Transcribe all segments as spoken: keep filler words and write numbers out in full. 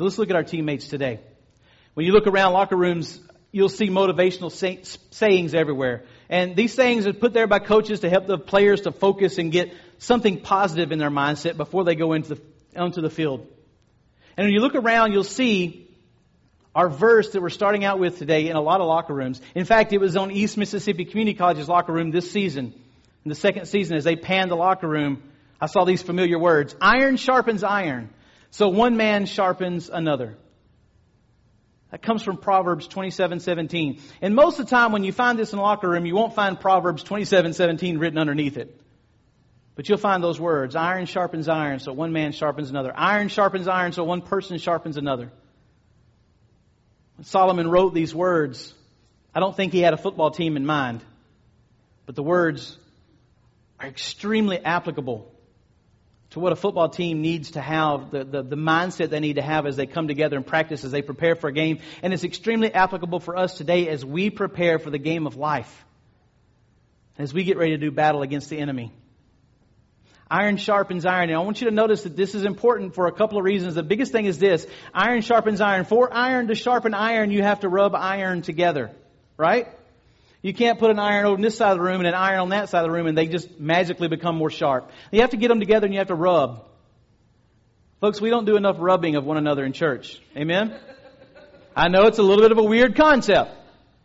So let's look at our teammates today. When you look around locker rooms, you'll see motivational say- sayings everywhere. And these sayings are put there by coaches to help the players to focus and get something positive in their mindset before they go into the, onto the field. And when you look around, you'll see our verse that we're starting out with today in a lot of locker rooms. In fact, it was on East Mississippi Community College's locker room this season. In the second season, as they panned the locker room, I saw these familiar words. Iron sharpens iron, so one man sharpens another. That comes from Proverbs twenty-seven seventeen. And most of the time when you find this in the locker room, you won't find Proverbs twenty-seven seventeen written underneath it. But you'll find those words. Iron sharpens iron, so one man sharpens another. Iron sharpens iron, so one person sharpens another. When Solomon wrote these words, I don't think he had a football team in mind. But the words are extremely applicable to what a football team needs to have, the, the, the mindset they need to have as they come together and practice, as they prepare for a game. And it's extremely applicable for us today as we prepare for the game of life, as we get ready to do battle against the enemy. Iron sharpens iron. And I want you to notice that this is important for a couple of reasons. The biggest thing is this. Iron sharpens iron. For iron to sharpen iron, you have to rub iron together. Right? You can't put an iron on this side of the room and an iron on that side of the room and they just magically become more sharp. You have to get them together and you have to rub. Folks, we don't do enough rubbing of one another in church. Amen? I know it's a little bit of a weird concept.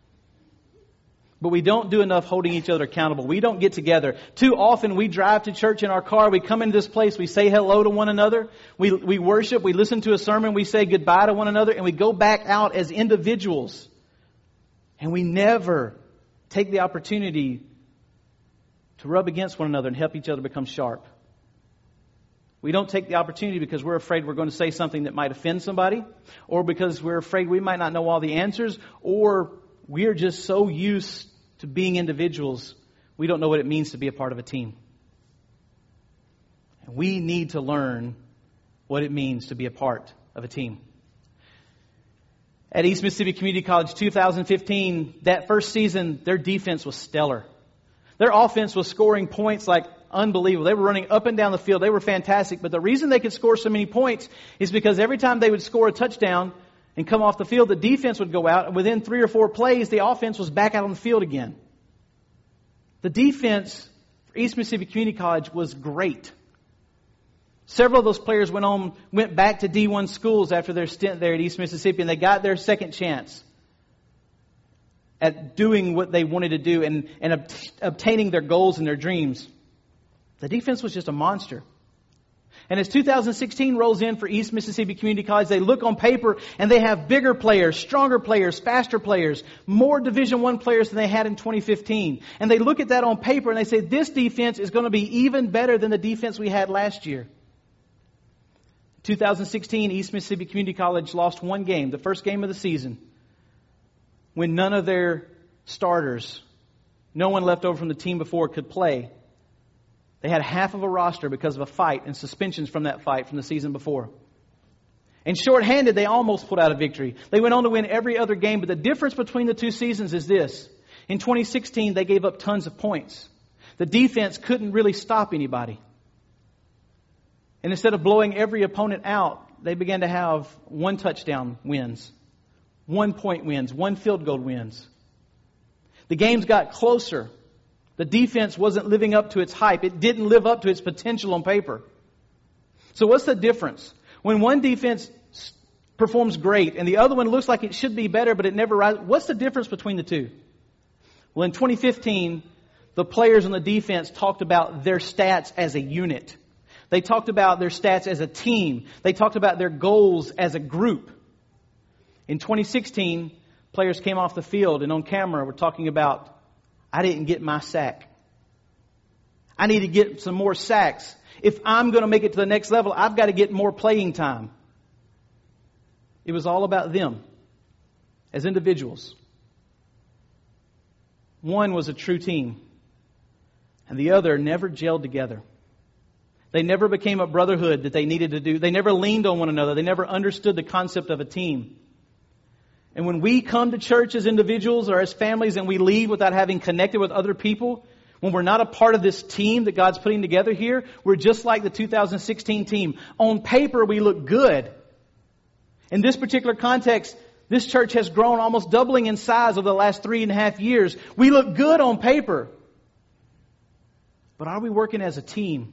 But we don't do enough holding each other accountable. We don't get together. Too often we drive to church in our car. We come into this place. We say hello to one another. We, we worship. We listen to a sermon. We say goodbye to one another. And we go back out as individuals. And we never take the opportunity to rub against one another and help each other become sharp. We don't take the opportunity because we're afraid we're going to say something that might offend somebody. Or because we're afraid we might not know all the answers. Or we're just so used to being individuals, we don't know what it means to be a part of a team. And we need to learn what it means to be a part of a team. At East Mississippi Community College two thousand fifteen, that first season, their defense was stellar. Their offense was scoring points like unbelievable. They were running up and down the field. They were fantastic. But the reason they could score so many points is because every time they would score a touchdown and come off the field, the defense would go out, and within three or four plays, the offense was back out on the field again. The defense for East Mississippi Community College was great. Several of those players went on, went back to D one schools after their stint there at East Mississippi, and they got their second chance at doing what they wanted to do and, and ob- obtaining their goals and their dreams. The defense was just a monster. And as two thousand sixteen rolls in for East Mississippi Community College, they look on paper and they have bigger players, stronger players, faster players, more Division One players than they had in twenty fifteen. And they look at that on paper and they say, this defense is going to be even better than the defense we had last year. two thousand sixteen, East Mississippi Community College lost one game, the first game of the season, when none of their starters, no one left over from the team before, could play. They had half of a roster because of a fight and suspensions from that fight from the season before. And shorthanded, they almost pulled out a victory. They went on to win every other game, but the difference between the two seasons is this. In twenty sixteen, they gave up tons of points. The defense couldn't really stop anybody. And instead of blowing every opponent out, they began to have one touchdown wins, one point wins, one field goal wins. The games got closer. The defense wasn't living up to its hype. It didn't live up to its potential on paper. So what's the difference? When one defense performs great and the other one looks like it should be better, but it never rises, what's the difference between the two? Well, in twenty fifteen, the players on the defense talked about their stats as a unit. They talked about their stats as a team. They talked about their goals as a group. In twenty sixteen, players came off the field and on camera were talking about, I didn't get my sack. I need to get some more sacks. If I'm going to make it to the next level, I've got to get more playing time. It was all about them as individuals. One was a true team, and the other never gelled together. They never became a brotherhood that they needed to do. They never leaned on one another. They never understood the concept of a team. And when we come to church as individuals or as families and we leave without having connected with other people, when we're not a part of this team that God's putting together here, we're just like the two thousand sixteen team. On paper, we look good. In this particular context, this church has grown almost doubling in size over the last three and a half years. We look good on paper. But are we working as a team?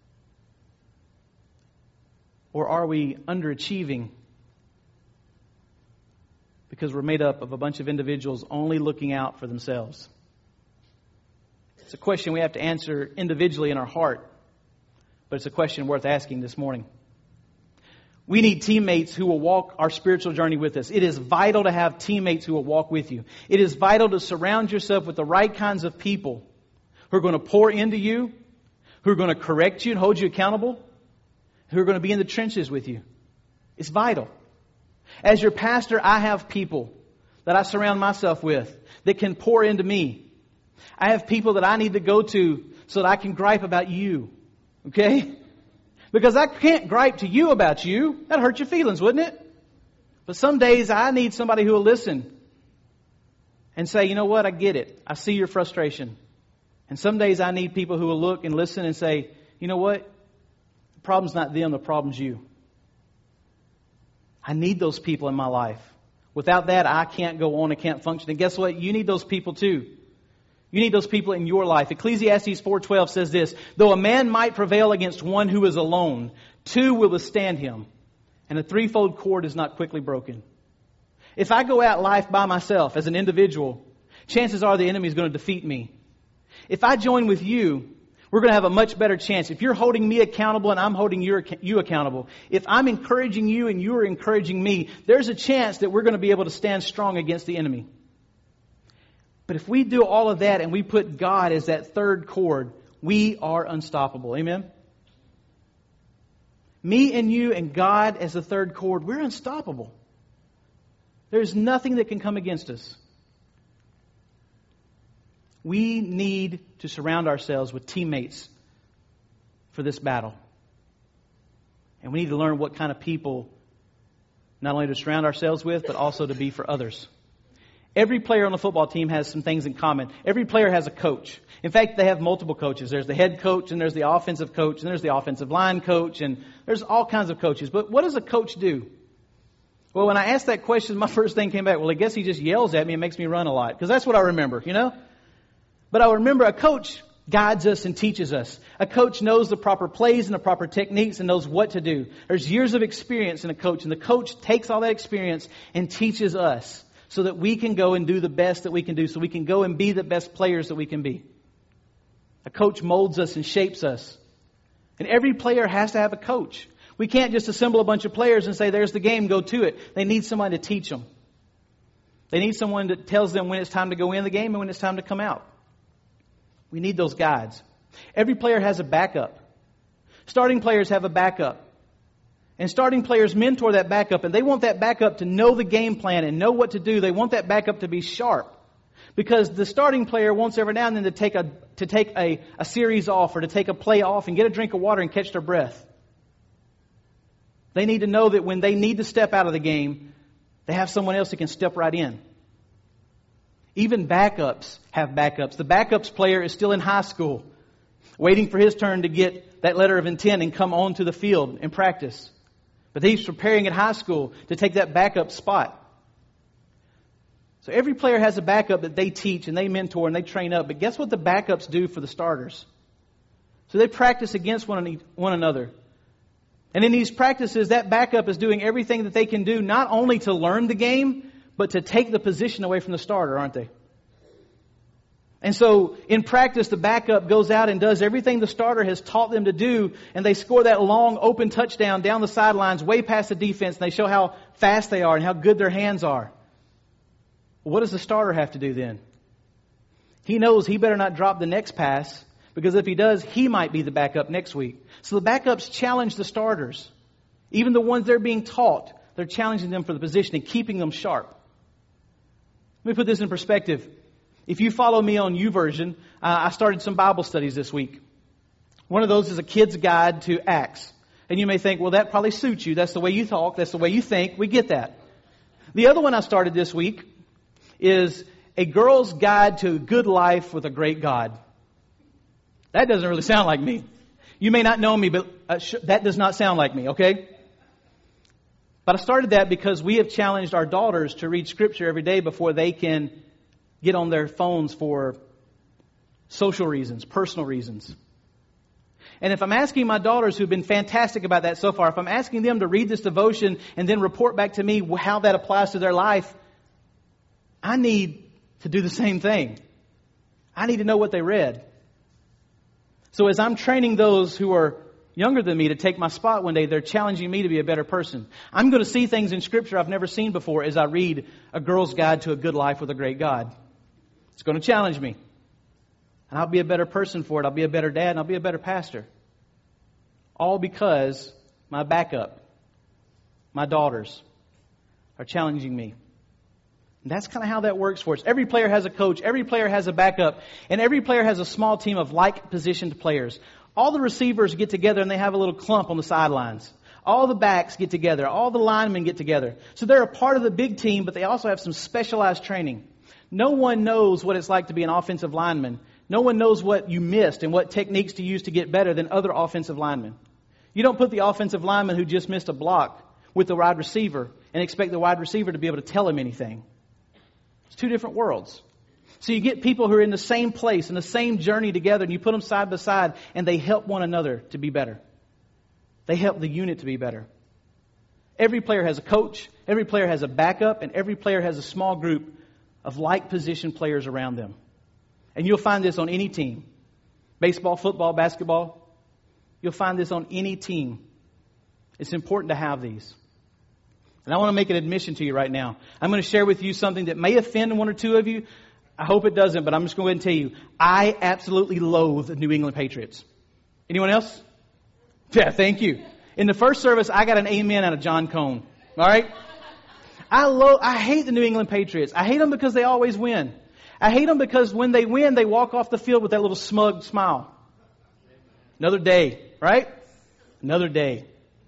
Or are we underachieving because we're made up of a bunch of individuals only looking out for themselves? It's a question we have to answer individually in our heart, but it's a question worth asking this morning. We need teammates who will walk our spiritual journey with us. It is vital to have teammates who will walk with you. It is vital to surround yourself with the right kinds of people who are going to pour into you, who are going to correct you and hold you accountable, who are going to be in the trenches with you. It's vital. As your pastor, I have people that I surround myself with that can pour into me. I have people that I need to go to so that I can gripe about you. Okay? Because I can't gripe to you about you. That'd hurt your feelings, wouldn't it? But some days I need somebody who will listen and say, you know what, I get it. I see your frustration. And some days I need people who will look and listen and say, you know what, the problem's not them, the problem's you. I need those people in my life. Without that, I can't go on and can't function. And guess what? You need those people too. You need those people in your life. Ecclesiastes four twelve says this, though a man might prevail against one who is alone, two will withstand him, and a threefold cord is not quickly broken. If I go out life by myself as an individual, chances are the enemy is going to defeat me. If I join with you, we're going to have a much better chance. If you're holding me accountable and I'm holding you, you accountable, if I'm encouraging you and you're encouraging me, there's a chance that we're going to be able to stand strong against the enemy. But if we do all of that and we put God as that third cord, we are unstoppable. Amen? Me and you and God as the third cord, we're unstoppable. There's nothing that can come against us. We need to surround ourselves with teammates for this battle. And we need to learn what kind of people not only to surround ourselves with, but also to be for others. Every player on the football team has some things in common. Every player has a coach. In fact, they have multiple coaches. There's the head coach, and there's the offensive coach, and there's the offensive line coach, and there's all kinds of coaches. But what does a coach do? Well, when I asked that question, my first thing came back, well, I guess he just yells at me and makes me run a lot. Because that's what I remember, you know? But I remember a coach guides us and teaches us. A coach knows the proper plays and the proper techniques and knows what to do. There's years of experience in a coach, and the coach takes all that experience and teaches us so that we can go and do the best that we can do, so we can go and be the best players that we can be. A coach molds us and shapes us. And every player has to have a coach. We can't just assemble a bunch of players and say, there's the game, go to it. They need someone to teach them. They need someone that tells them when it's time to go in the game and when it's time to come out. We need those guides. Every player has a backup. Starting players have a backup. And starting players mentor that backup, and they want that backup to know the game plan and know what to do. They want that backup to be sharp. Because the starting player wants every now and then to take a to take a, a series off or to take a play off and get a drink of water and catch their breath. They need to know that when they need to step out of the game, they have someone else who can step right in. Even backups have backups. The backups player is still in high school, waiting for his turn to get that letter of intent and come onto the field and practice. But he's preparing at high school to take that backup spot. So every player has a backup that they teach and they mentor and they train up. But guess what the backups do for the starters? So they practice against one, one another. And in these practices, that backup is doing everything that they can do, not only to learn the game, but to take the position away from the starter, aren't they? And so in practice, the backup goes out and does everything the starter has taught them to do, and they score that long open touchdown down the sidelines, way past the defense, and they show how fast they are and how good their hands are. What does the starter have to do then? He knows he better not drop the next pass, because if he does, he might be the backup next week. So the backups challenge the starters. Even the ones they're being taught, they're challenging them for the position and keeping them sharp. Let me put this in perspective. If you follow me on YouVersion, uh, I started some Bible studies this week. One of those is a kid's guide to Acts. And you may think, well, that probably suits you. That's the way you talk. That's the way you think. We get that. The other one I started this week is a girl's guide to a good life with a great God. That doesn't really sound like me. You may not know me, but uh, sh- that does not sound like me, okay? But I started that because we have challenged our daughters to read Scripture every day before they can get on their phones for social reasons, personal reasons. And if I'm asking my daughters, who've been fantastic about that so far, if I'm asking them to read this devotion and then report back to me how that applies to their life, I need to do the same thing. I need to know what they read. So as I'm training those who are younger than me to take my spot one day, they're challenging me to be a better person. I'm going to see things in Scripture I've never seen before as I read A Girl's Guide to a Good Life with a Great God. It's going to challenge me. And I'll be a better person for it. I'll be a better dad and I'll be a better pastor. All because my backup, my daughters, are challenging me. And that's kind of how that works for us. Every player has a coach. Every player has a backup. And every player has a small team of like-positioned players. All the receivers get together and they have a little clump on the sidelines. All the backs get together. All the linemen get together. So they're a part of the big team, but they also have some specialized training. No one knows what it's like to be an offensive lineman. No one knows what you missed and what techniques to use to get better than other offensive linemen. You don't put the offensive lineman who just missed a block with the wide receiver and expect the wide receiver to be able to tell him anything. It's two different worlds. So you get people who are in the same place, in the same journey together, and you put them side by side, and they help one another to be better. They help the unit to be better. Every player has a coach, every player has a backup, and every player has a small group of like-position players around them. And you'll find this on any team. Baseball, football, basketball. You'll find this on any team. It's important to have these. And I want to make an admission to you right now. I'm going to share with you something that may offend one or two of you. I hope it doesn't, but I'm just going to tell you, I absolutely loathe the New England Patriots. Anyone else? Yeah, thank you. In the first service, I got an amen out of John Cone. All right? I lo- I hate the New England Patriots. I hate them because they always win. I hate them because when they win, they walk off the field with that little smug smile. Another day, right? Another day.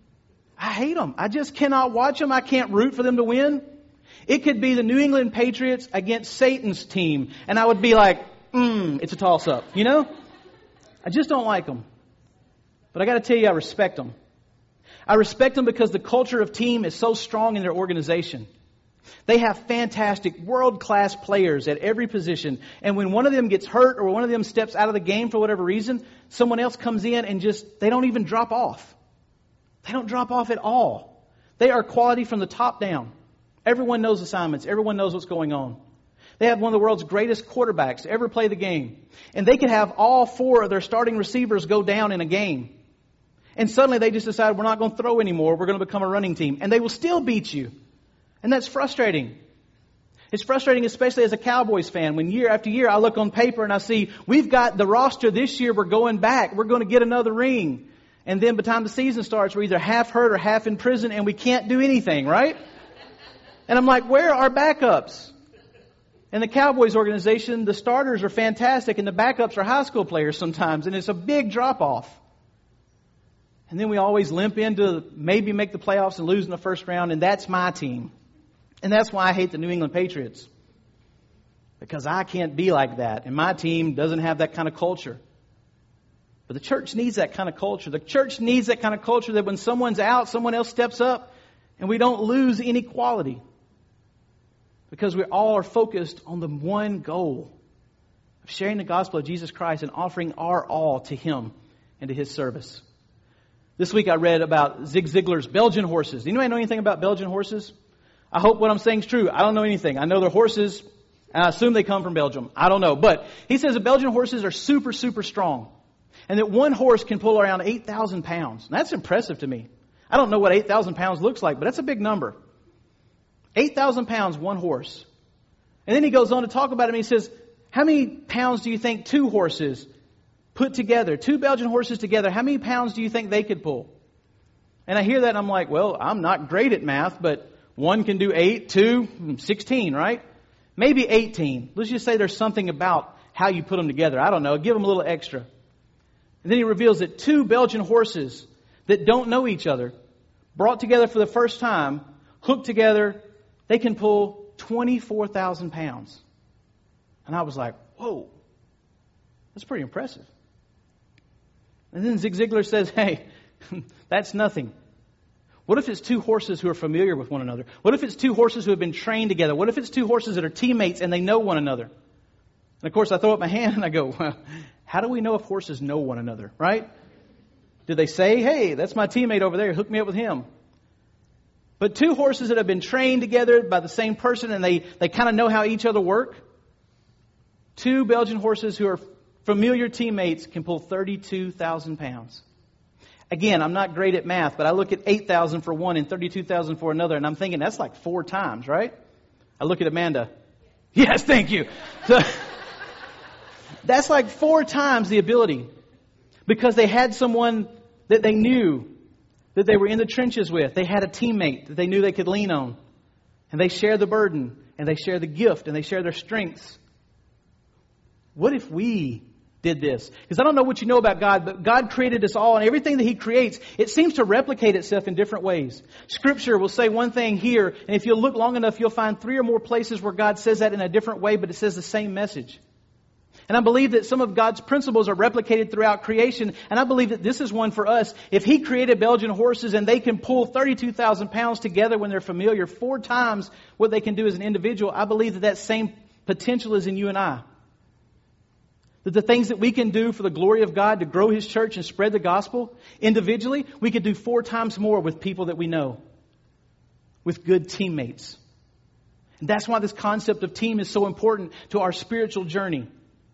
I hate them. I just cannot watch them. I can't root for them to win. It could be the New England Patriots against Satan's team. And I would be like, mm, it's a toss-up. You know? I just don't like them. But I got to tell you, I respect them. I respect them because the culture of team is so strong in their organization. They have fantastic, world-class players at every position. And when one of them gets hurt or one of them steps out of the game for whatever reason, someone else comes in and just, they don't even drop off. They don't drop off at all. They are quality from the top down. Everyone knows assignments. Everyone knows what's going on. They have one of the world's greatest quarterbacks to ever play the game. And they could have all four of their starting receivers go down in a game. And suddenly they just decide, we're not going to throw anymore. We're going to become a running team. And they will still beat you. And that's frustrating. It's frustrating, especially as a Cowboys fan, when year after year I look on paper and I see, we've got the roster this year, we're going back. We're going to get another ring. And then by the time the season starts, we're either half hurt or half in prison and we can't do anything, right? And I'm like, where are our backups? In the Cowboys organization, the starters are fantastic and the backups are high school players sometimes. And it's a big drop-off. And then we always limp into maybe make the playoffs and lose in the first round. And that's my team. And that's why I hate the New England Patriots. Because I can't be like that. And my team doesn't have that kind of culture. But the church needs that kind of culture. The church needs that kind of culture that when someone's out, someone else steps up. And we don't lose any quality. Because we all are focused on the one goal of sharing the gospel of Jesus Christ and offering our all to Him and to His service. This week I read about Zig Ziglar's Belgian horses. Anybody know anything about Belgian horses? I hope what I'm saying is true. I don't know anything. I know they're horses, and I assume they come from Belgium. I don't know. But he says that Belgian horses are super, super strong. And that one horse can pull around eight thousand pounds. And that's impressive to me. I don't know what eight thousand pounds looks like, but that's a big number. eight thousand pounds, one horse. And then he goes on to talk about it, and he says, how many pounds do you think two horses put together, two Belgian horses together, how many pounds do you think they could pull? And I hear that and I'm like, well, I'm not great at math, but one can do eight, two, sixteen, right? Maybe eighteen. Let's just say there's something about how you put them together. I don't know. Give them a little extra. And then he reveals that two Belgian horses that don't know each other, brought together for the first time, hooked together, they can pull twenty-four thousand pounds. And I was like, whoa, that's pretty impressive. And then Zig Ziglar says, hey, that's nothing. What if it's two horses who are familiar with one another? What if it's two horses who have been trained together? What if it's two horses that are teammates and they know one another? And of course, I throw up my hand and I go, well, how do we know if horses know one another, right? Do they say, hey, that's my teammate over there, hook me up with him? But two horses that have been trained together by the same person and they, they kind of know how each other work. Two Belgian horses who are familiar teammates can pull thirty-two thousand pounds. Again, I'm not great at math, but I look at eight thousand for one and thirty-two thousand for another, and I'm thinking that's like four times, right? I look at Amanda. Yes, thank you. So, that's like four times the ability because they had someone that they knew, that they were in the trenches with. They had a teammate that they knew they could lean on. And they share the burden, and they share the gift, and they share their strengths. What if we did this? Because I don't know what you know about God, but God created us all, and everything that He creates, it seems to replicate itself in different ways. Scripture will say one thing here, and if you look long enough, you'll find three or more places where God says that in a different way, but it says the same message. And I believe that some of God's principles are replicated throughout creation. And I believe that this is one for us. If He created Belgian horses and they can pull thirty-two thousand pounds together when they're familiar, four times what they can do as an individual, I believe that that same potential is in you and I. That the things that we can do for the glory of God to grow His church and spread the gospel individually, we could do four times more with people that we know. With good teammates. And that's why this concept of team is so important to our spiritual journey.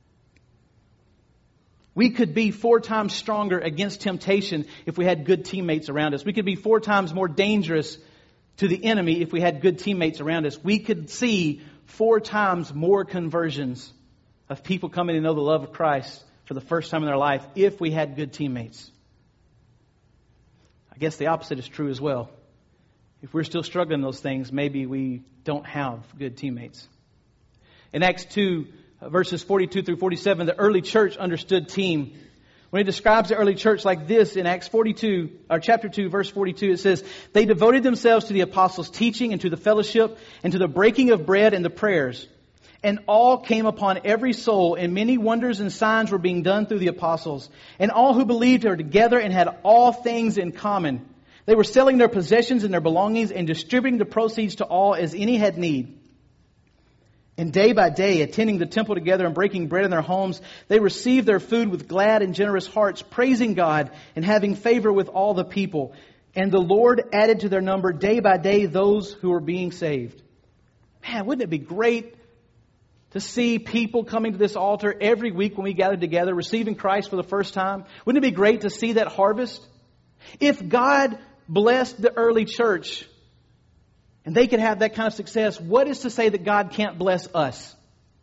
We could be four times stronger against temptation if we had good teammates around us. We could be four times more dangerous to the enemy if we had good teammates around us. We could see four times more conversions of people coming to know the love of Christ for the first time in their life if we had good teammates. I guess the opposite is true as well. If we're still struggling in those things, maybe we don't have good teammates. In Acts two, verses forty-two through forty-seven, the early church understood team. When it describes the early church like this in Acts forty-two, or chapter two, verse forty-two, it says, they devoted themselves to the apostles' teaching and to the fellowship and to the breaking of bread and the prayers. And all came upon every soul, and many wonders and signs were being done through the apostles. And all who believed were together and had all things in common. They were selling their possessions and their belongings and distributing the proceeds to all as any had need. And day by day, attending the temple together and breaking bread in their homes, they received their food with glad and generous hearts, praising God and having favor with all the people. And the Lord added to their number day by day those who were being saved. Man, wouldn't it be great to see people coming to this altar every week when we gather together, receiving Christ for the first time? Wouldn't it be great to see that harvest? If God blessed the early church and they could have that kind of success, what is to say that God can't bless us?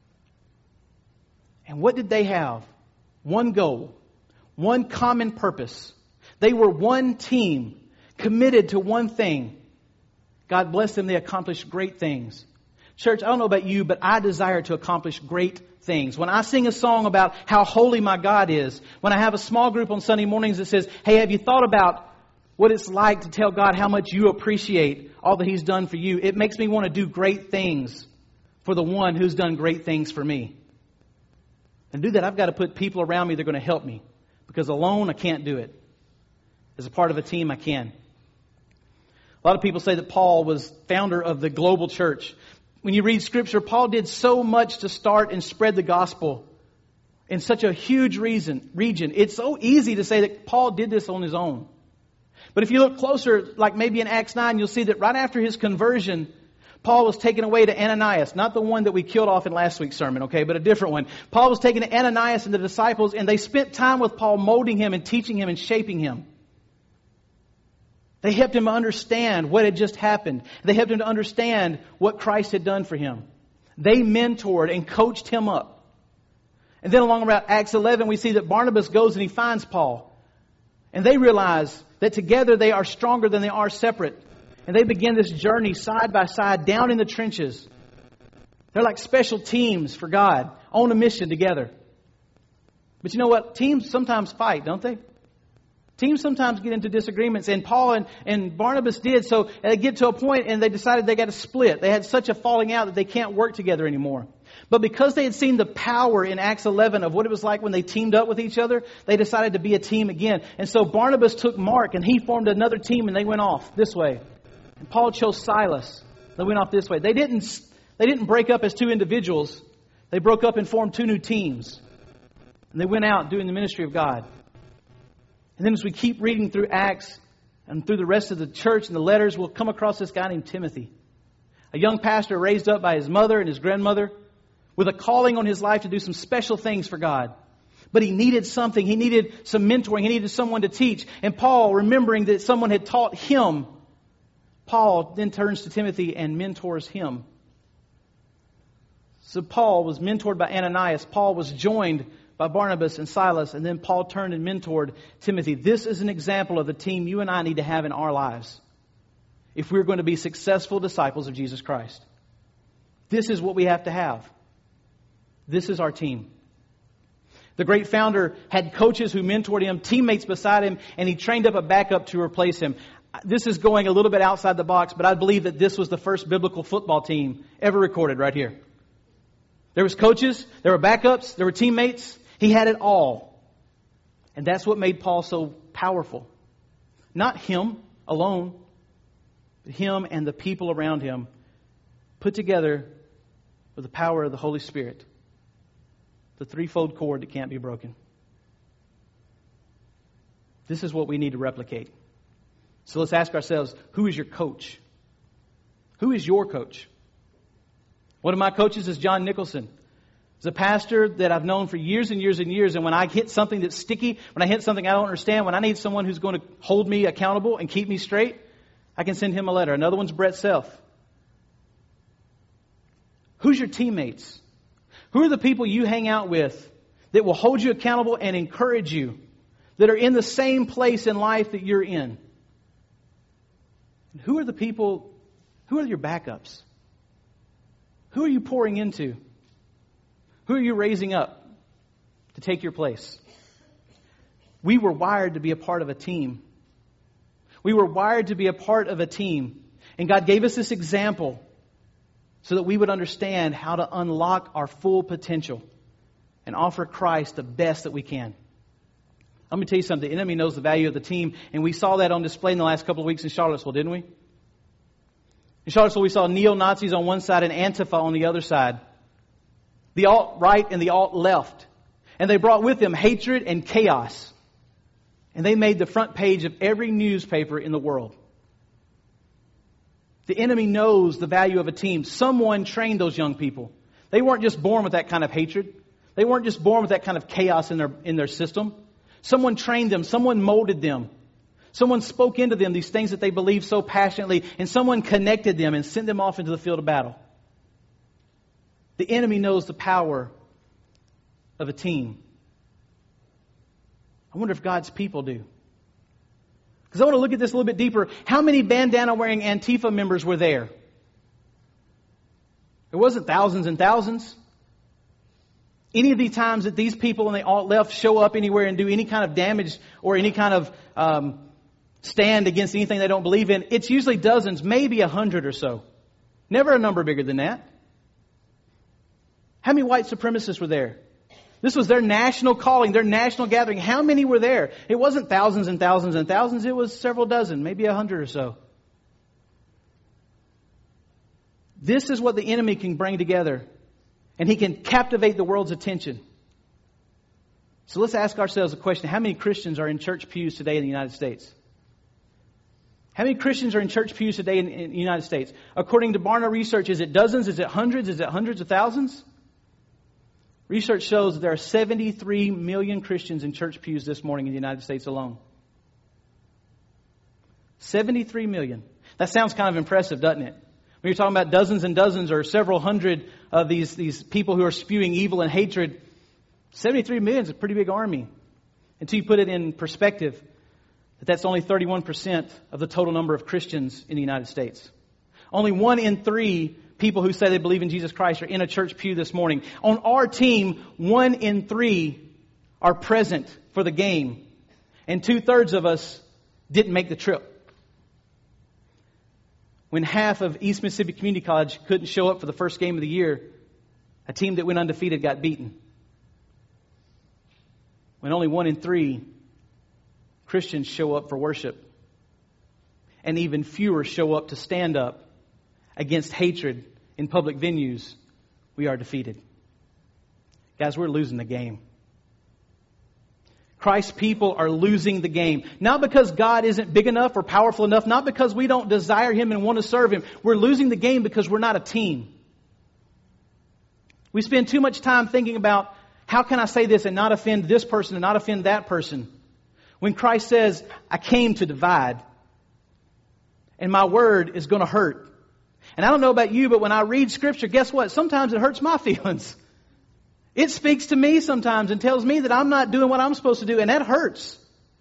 And what did they have? One goal, one common purpose. They were one team, committed to one thing. God bless them, they accomplished great things. Church, I don't know about you, but I desire to accomplish great things. When I sing a song about how holy my God is, when I have a small group on Sunday mornings that says, hey, have you thought about what it's like to tell God how much you appreciate all that He's done for you? It makes me want to do great things for the one who's done great things for me. And to do that, I've got to put people around me that are going to help me. Because alone, I can't do it. As a part of a team, I can. A lot of people say that Paul was founder of the global church. When you read Scripture, Paul did so much to start and spread the gospel in such a huge reason, region. It's so easy to say that Paul did this on his own. But if you look closer, like maybe in Acts nine, you'll see that right after his conversion, Paul was taken away to Ananias. Not the one that we killed off in last week's sermon, okay, but a different one. Paul was taken to Ananias and the disciples, and they spent time with Paul molding him and teaching him and shaping him. They helped him understand what had just happened. They helped him to understand what Christ had done for him. They mentored and coached him up. And then along around Acts eleven, we see that Barnabas goes and he finds Paul. And they realize that together they are stronger than they are separate. And they begin this journey side by side down in the trenches. They're like special teams for God on a mission together. But you know what? Teams sometimes fight, don't they? Teams sometimes get into disagreements, and Paul and, and Barnabas did. So they get to a point and they decided they got to split. They had such a falling out that they can't work together anymore. But because they had seen the power in Acts eleven of what it was like when they teamed up with each other, they decided to be a team again. And so Barnabas took Mark and he formed another team and they went off this way. And Paul chose Silas. They went off this way. They didn't, they didn't break up as two individuals. They broke up and formed two new teams. And they went out doing the ministry of God. And then as we keep reading through Acts and through the rest of the church and the letters, we'll come across this guy named Timothy. A young pastor raised up by his mother and his grandmother with a calling on his life to do some special things for God. But he needed something. He needed some mentoring. He needed someone to teach. And Paul, remembering that someone had taught him, Paul then turns to Timothy and mentors him. So Paul was mentored by Ananias. Paul was joined by Barnabas and Silas. And then Paul turned and mentored Timothy. This is an example of the team you and I need to have in our lives if we're going to be successful disciples of Jesus Christ. This is what we have to have. This is our team. The great founder had coaches who mentored him, teammates beside him, and he trained up a backup to replace him. This is going a little bit outside the box, but I believe that this was the first biblical football team ever recorded right here. There was coaches, there were backups, there were teammates. He had it all. And that's what made Paul so powerful. Not him alone, but him and the people around him put together with the power of the Holy Spirit. The threefold cord that can't be broken. This is what we need to replicate. So let's ask ourselves, who is your coach? Who is your coach? One of my coaches is John Nicholson. He's a pastor that I've known for years and years and years. And when I hit something that's sticky, when I hit something I don't understand, when I need someone who's going to hold me accountable and keep me straight, I can send him a letter. Another one's Brett Self. Who's your teammates? Who are the people you hang out with that will hold you accountable and encourage you, that are in the same place in life that you're in? And who are the people, who are your backups? Who are you pouring into? Who are you raising up to take your place? We were wired to be a part of a team. We were wired to be a part of a team. And God gave us this example so that we would understand how to unlock our full potential and offer Christ the best that we can. Let me tell you something. The enemy knows the value of the team, and we saw that on display in the last couple of weeks in Charlottesville, didn't we? In Charlottesville, we saw neo-Nazis on one side and Antifa on the other side. The alt-right and the alt-left. And they brought with them hatred and chaos. And they made the front page of every newspaper in the world. The enemy knows the value of a team. Someone trained those young people. They weren't just born with that kind of hatred. They weren't just born with that kind of chaos in their, in their system. Someone trained them. Someone molded them. Someone spoke into them these things that they believed so passionately. And someone connected them and sent them off into the field of battle. The enemy knows the power of a team. I wonder if God's people do. Because I want to look at this a little bit deeper. How many bandana-wearing Antifa members were there? It wasn't thousands and thousands. Any of the times that these people on the alt-left show up anywhere and do any kind of damage or any kind of um, stand against anything they don't believe in, it's usually dozens, maybe a hundred or so. Never a number bigger than that. How many white supremacists were there? This was their national calling, their national gathering. How many were there? It wasn't thousands and thousands and thousands. It was several dozen, maybe a hundred or so. This is what the enemy can bring together. And he can captivate the world's attention. So let's ask ourselves a question. How many Christians are in church pews today in the United States? How many Christians are in church pews today in, in the United States? According to Barna Research, is it dozens? Is it hundreds? Is it hundreds of thousands? Research shows that there are seventy-three million Christians in church pews this morning in the United States alone. seventy-three million. That sounds kind of impressive, doesn't it? When you're talking about dozens and dozens or several hundred of these, these people who are spewing evil and hatred, seventy-three million is a pretty big army. Until you put it in perspective, that that's only thirty-one percent of the total number of Christians in the United States. Only one in three people who say they believe in Jesus Christ are in a church pew this morning. On our team, one in three are present for the game. And two-thirds of us didn't make the trip. When half of East Mississippi Community College couldn't show up for the first game of the year, A team that went undefeated got beaten. When only one in three Christians show up for worship, and even fewer show up to stand up against hatred in public venues, we are defeated. Guys, we're losing the game. Christ's people are losing the game. Not because God isn't big enough or powerful enough, not because we don't desire Him and want to serve Him. We're losing the game because we're not a team. We spend too much time thinking about, how can I say this and not offend this person and not offend that person? When Christ says, I came to divide. And my word is going to hurt. And I don't know about you, but when I read Scripture, guess what? Sometimes it hurts my feelings. It speaks to me sometimes and tells me that I'm not doing what I'm supposed to do, and that hurts.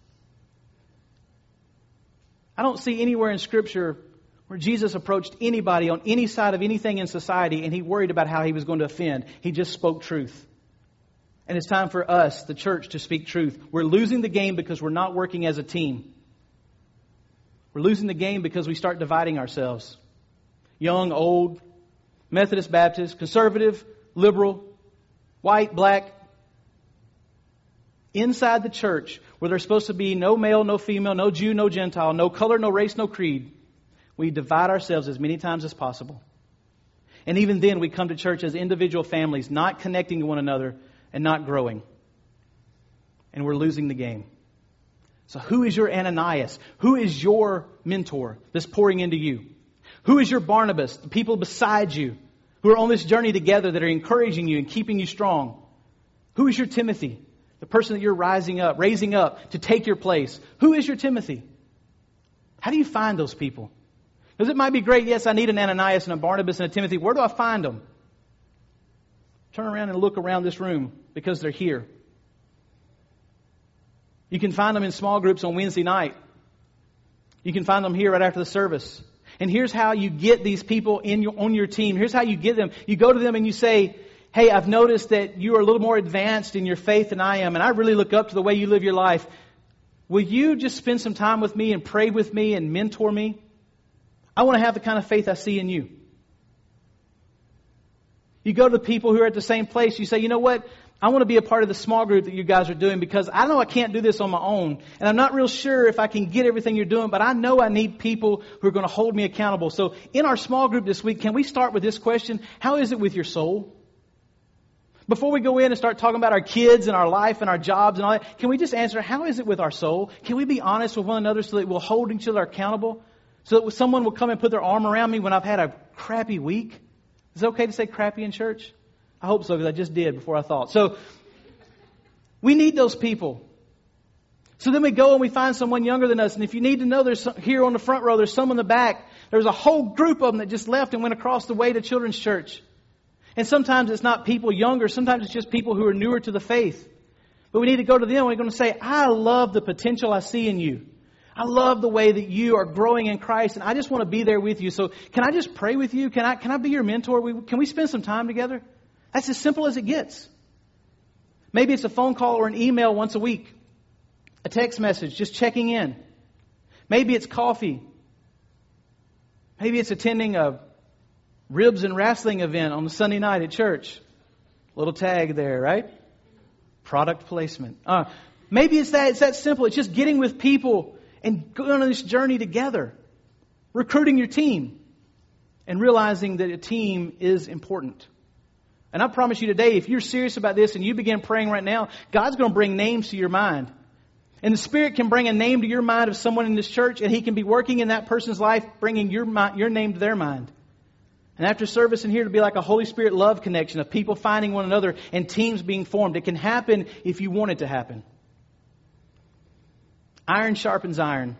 I don't see anywhere in Scripture where Jesus approached anybody on any side of anything in society and He worried about how He was going to offend. He just spoke truth. And it's time for us, the church, to speak truth. We're losing the game because we're not working as a team. We're losing the game because we start dividing ourselves. Young, old, Methodist, Baptist, conservative, liberal, white, black. Inside the church, where there's supposed to be no male, no female, no Jew, no Gentile, no color, no race, no creed, we divide ourselves as many times as possible. And even then, we come to church as individual families, not connecting to one another and not growing. And we're losing the game. So who is your Ananias? Who is your mentor that's pouring into you? Who is your Barnabas? The people beside you who are on this journey together that are encouraging you and keeping you strong. Who is your Timothy? The person that you're rising up, raising up to take your place. Who is your Timothy? How do you find those people? Because it might be great, yes, I need an Ananias and a Barnabas and a Timothy. Where do I find them? Turn around and look around this room because they're here. You can find them in small groups on Wednesday night. You can find them here right after the service. And here's how you get these people in your, on your team. Here's how you get them. You go to them and you say, hey, I've noticed that you are a little more advanced in your faith than I am, and I really look up to the way you live your life. Will you just spend some time with me and pray with me and mentor me? I want to have the kind of faith I see in you. You go to the people who are at the same place. You say, you know what? I want to be a part of the small group that you guys are doing because I know I can't do this on my own. And I'm not real sure if I can get everything you're doing, but I know I need people who are going to hold me accountable. So in our small group this week, can we start with this question? How is it with your soul? Before we go in and start talking about our kids and our life and our jobs and all that, can we just answer, how is it with our soul? Can we be honest with one another so that we'll hold each other accountable? So that someone will come and put their arm around me when I've had a crappy week? Is it okay to say crappy in church? I hope so, because I just did before I thought. So we need those people. So then we go and we find someone younger than us. And if you need to know, there's some, here on the front row, there's some in the back. There's a whole group of them that just left and went across the way to children's church. And sometimes it's not people younger. Sometimes it's just people who are newer to the faith. But we need to go to them and we're going to say, I love the potential I see in you. I love the way that you are growing in Christ, and I just want to be there with you. So can I just pray with you? Can I, can I be your mentor? We, can we spend some time together? That's as simple as it gets. Maybe it's a phone call or an email once a week. A text message, just checking in. Maybe it's coffee. Maybe it's attending a ribs and wrestling event on a Sunday night at church. Little tag there, right? Product placement. Uh, maybe it's that, it's that simple. It's just getting with people and going on this journey together. Recruiting your team. And realizing that a team is important. And I promise you today, if you're serious about this and you begin praying right now, God's going to bring names to your mind. And the Spirit can bring a name to your mind of someone in this church, and He can be working in that person's life, bringing your your name to their mind. And after service in here, to be like a Holy Spirit love connection of people finding one another and teams being formed. It can happen if you want it to happen. Iron sharpens iron.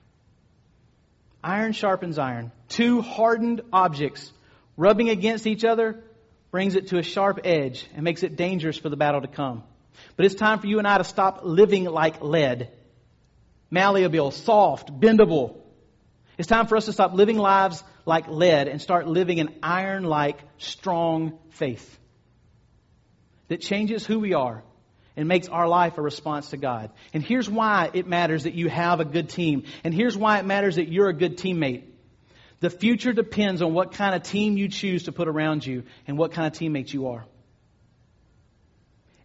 Iron sharpens iron. Two hardened objects rubbing against each other brings it to a sharp edge and makes it dangerous for the battle to come. But it's time for you and I to stop living like lead. Malleable, soft, bendable. It's time for us to stop living lives like lead and start living an iron-like, strong faith that changes who we are and makes our life a response to God. And here's why it matters that you have a good team. And here's why it matters that you're a good teammate. The future depends on what kind of team you choose to put around you and what kind of teammate you are.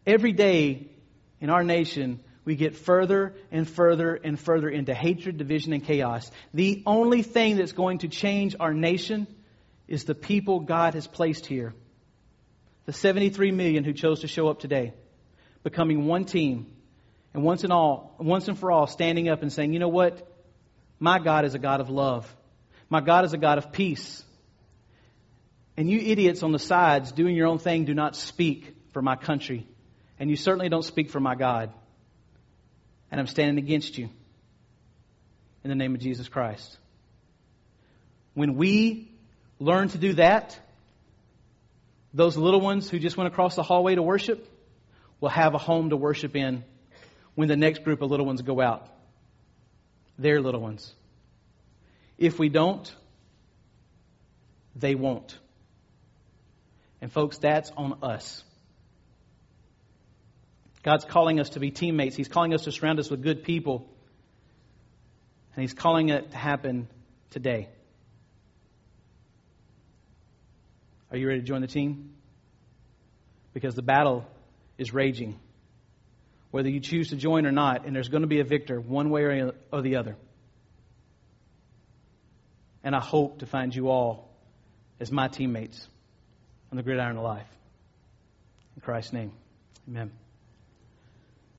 Every day in our nation, we get further and further and further into hatred, division, and chaos. The only thing that's going to change our nation is the people God has placed here. The seventy-three million who chose to show up today, becoming one team, and once and all, once and for all, standing up and saying, you know what? My God is a God of love. My God is a God of peace. And you idiots on the sides doing your own thing do not speak for my country. And you certainly don't speak for my God. And I'm standing against you in the name of Jesus Christ. When we learn to do that, those little ones who just went across the hallway to worship will have a home to worship in when the next group of little ones go out. Their little ones. If we don't, they won't. And folks, that's on us. God's calling us to be teammates. He's calling us to surround us with good people. And He's calling it to happen today. Are you ready to join the team? Because the battle is raging. Whether you choose to join or not, and there's going to be a victor one way or the other. And I hope to find you all as my teammates on the gridiron of life. In Christ's name, amen.